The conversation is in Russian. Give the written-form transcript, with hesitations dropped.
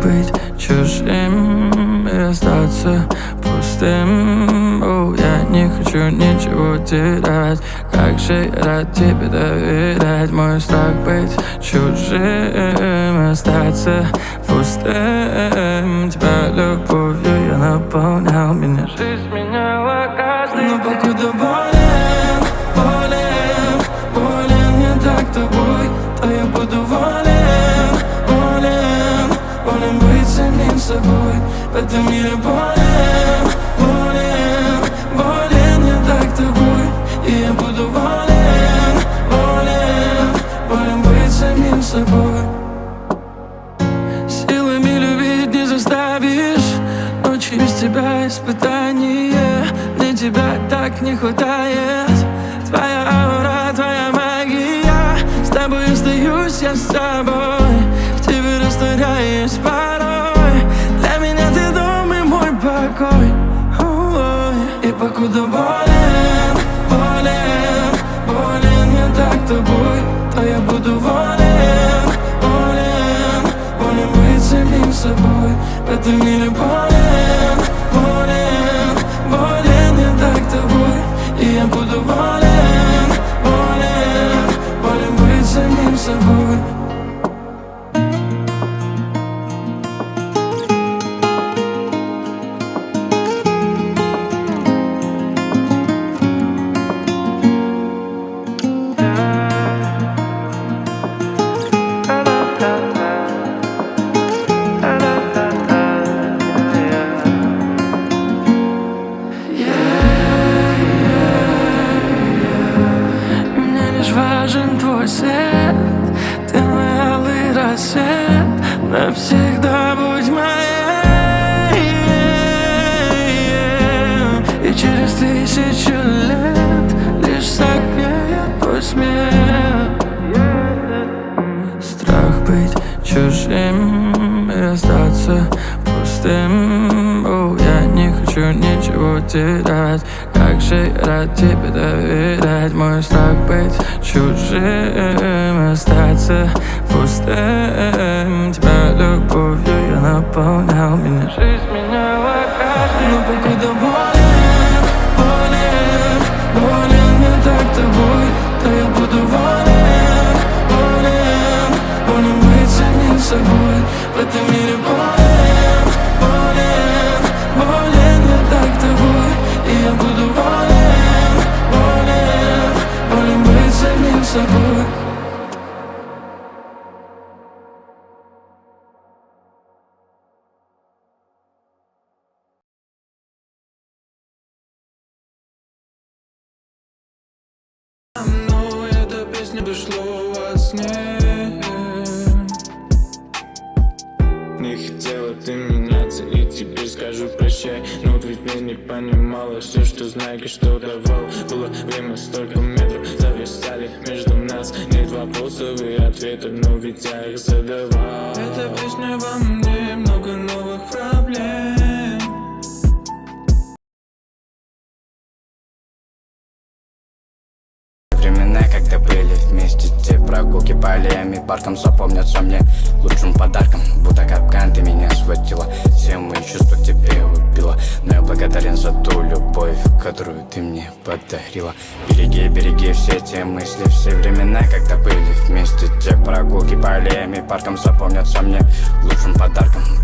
быть чужим и остаться пустым. Я не хочу ничего терять. Как же я рад тебе доверять. Мой страх быть чужим и остаться пустым. Тебя любовью я наполнял, меня жизнь меняла каждый день. Но покуда болен, болен, болен не так тобой, то я буду волен, волен, волен быть самим собой. В этом мире болен, болен, болен не так тобой, и я буду волен, волен, волен быть самим собой. Силами любить не заставишь, ночи без тебя испытание. Мне тебя так не хватает. Твоя аура, твоя магия. С тобой остаюсь я с тобой. В тебе растворяюсь порой. Для меня ты дом и мой покой. И покуда болен, болен, болен не так тобой, то я буду волен, волен, волен быть самим собой. В этом мире болен, болен, болен не так тобой, и я буду волен, волен, волен быть самим собой. Важен твой свет, ты мой алый рассвет, навсегда будь моей. И через 1000 лет лишь согреет твой смех. Страх быть чужим и остаться пустым. Я не хочу ничего терять. Как же я рад тебе доверять. Мой страх быть чужим и остаться пустым. Тебя любовью я наполнял, меня жизнь меняла каждый день. Но покуда болен, болен, болен не так тобой, то я буду волен, волен, волен быть самим собой. В этом мире болен, болен, болен не так тобой, и я буду волен, волен, волен быть самим собой. Но эта песня пришло во сне. Не хотела ты меняться, и теперь скажу прощай. Но ведь я не понимала все, что знаешь, что давал. Было время, столько метров зависали между нас. Нет вопросов и ответов, но ведь я их задавал. Эта песня во мне, много новых проблем. Времена, когда были вместе, те прогулки по аллеям и паркам запомнятся мне лучшим подарком. Будто капкан ты меня схватила, все мои чувства к тебе убила. Но я благодарен за ту любовь, которую ты мне подарила. Береги, береги все те мысли, все времена, когда были вместе, те прогулки по аллеям и паркам запомнятся мне лучшим подарком.